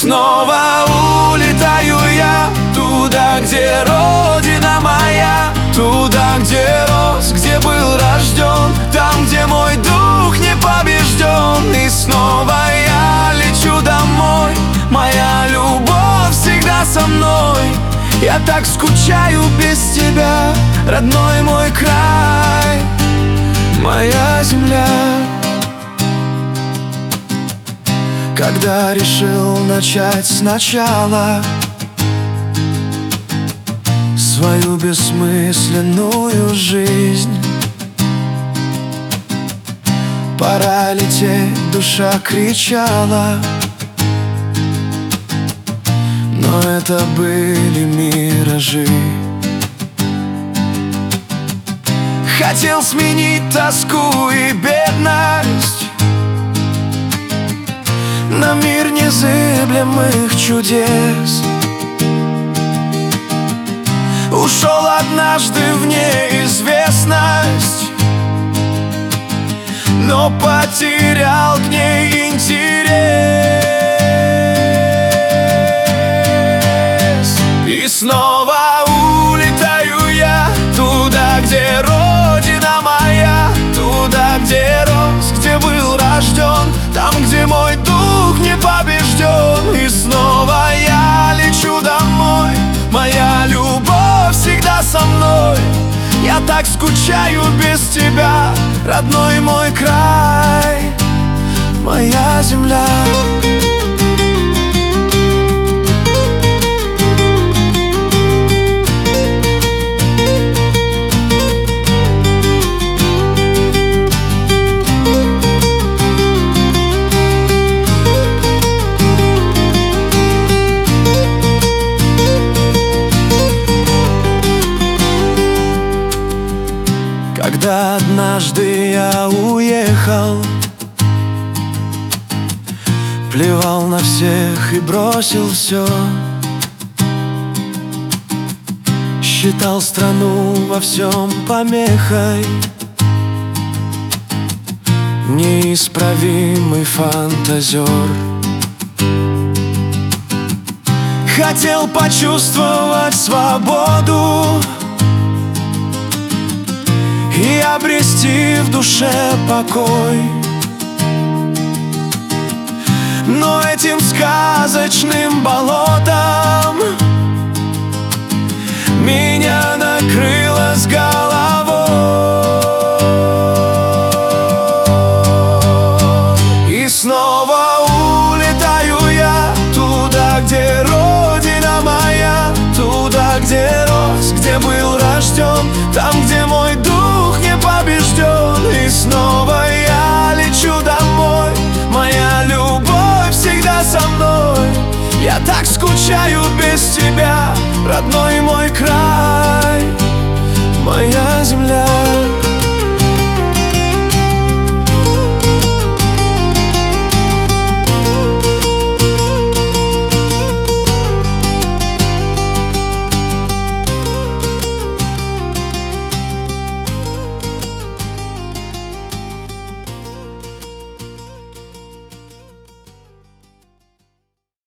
снова улетаю я туда, где родина моя, туда, где рос, где был рожден, там, где мой дух не побежден. И снова я лечу домой, моя любовь всегда со мной. Я так скучаю без тебя, родной мой край, моя земля. Когда решил начать сначала свою бессмысленную жизнь, пора лететь, душа кричала, но это были миражи. Хотел сменить тоску и бедность на мир незыблемых чудес. Ушел однажды в неизвестность, но потерял к ней интерес. И снова улетаю я туда, где родина моя, туда, где рос, где был рожден, там, где мой дух не побежден. И снова я лечу домой, моя любовь всегда со мной. Я так скучаю без тебя, родной мой край, моя земля. Когда однажды я уехал, плевал на всех и бросил все, считал страну во всем помехой, неисправимый фантазер. Хотел почувствовать свободу и обрести в душе покой, но этим сказочным болотом меня накрыло с головой. И снова улетаю я туда, где родина моя, туда, где рос, где был рожден, там, где мой дух не побежден. И снова я лечу домой, моя любовь всегда со мной. Я так скучаю без тебя, родной мой край, моя земля.